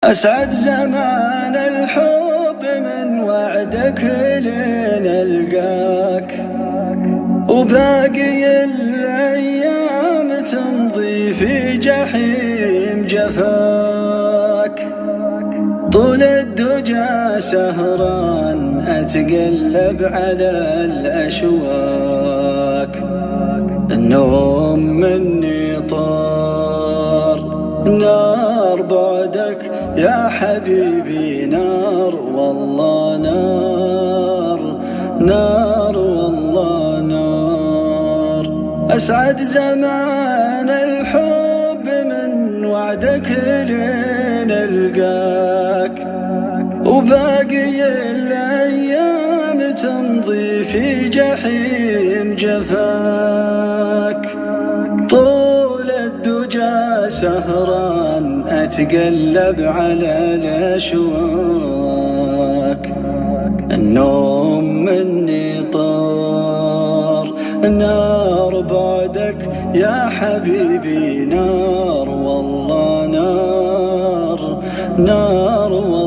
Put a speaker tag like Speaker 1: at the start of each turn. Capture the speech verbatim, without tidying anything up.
Speaker 1: أسعد زمان الحب من وعدك لين ألقاك، وباقي الأيام تمضي في جحيم جفاك. طول الدجى سهران أتقلب على الأشواك، النوم مني طار، نار بعدك يا حبيبي نار، والله نار نار والله نار. أسعد زمان الحب من وعدك لين ألقاك، وباقي الأيام تمضي في جحيم جفاك. طول الدجى سهران أتقلب على الأشواك، النوم مني طار، نار بعدك يا حبيبي نار، والله نار نار.